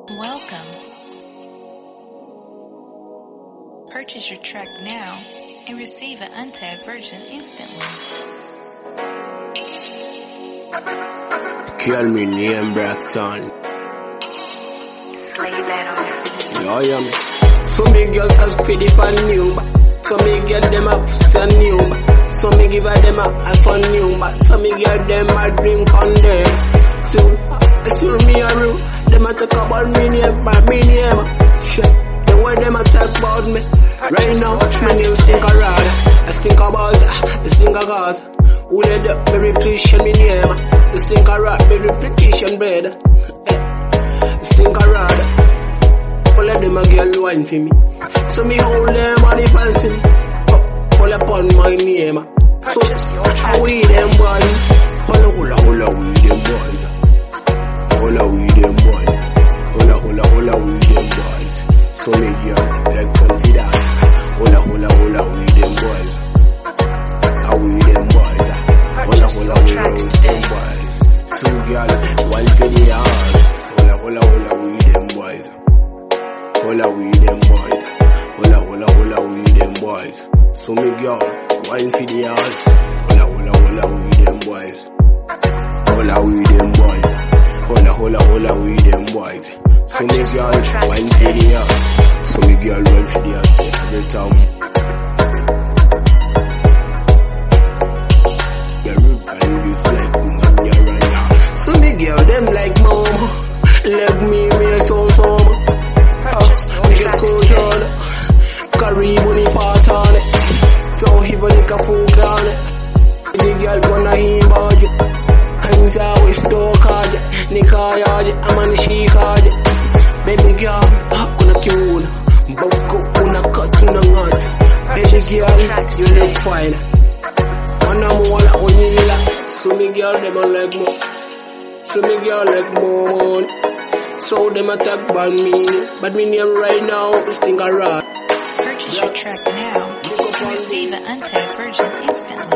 Welcome. Purchase your track now and receive an untagged version instantly. Call me name Braxton. Slay that on your feet. Yeah, I am. So me girls ask for the fan new back. So me get them up for new back. So me give her them a fun new back. So me get them a drink on them. So me a real. Them a talk about me name, but me name. Shit, the way them a talk about me. Right now, my name stink a rod. I stink about, I stink a god. Who let up me repetition me name? I stink a rod, me repetition bread. I stink a rod. All of them a girl wine for me. So me hold them on the fancy. Pull upon my name. So how we them boys? Holla we them boys. Holla we them boys. Holla we them boys. So me girl like fancy dance. Holla we them boys. How we them boys? Holla we them boys. So girl wine for the house. Holla we them boys. Holla we them boys. Holla we them boys. So me girl, wine for the house. Holla we them boys. Holla we them boys. Holla we them boys. So me girl, wine for the house. So me girl, wine for the house every time. So me girl, them like mama. Let me so some. Nigga cold on it. Carry money part on it. So even like a fool on it. The girl gonna him about you. Hands always talk on it. Nigga yard it. I'm on the she card it. Baby girl, I'm gonna kill you. Both go gonna cut to the nut. Baby girl, you look fine. One more like on you like. So me girl, them a like more. So me girl like more. So them attack bad me name right now is think a rat. Purchase your track now and receive an untagged version instantly.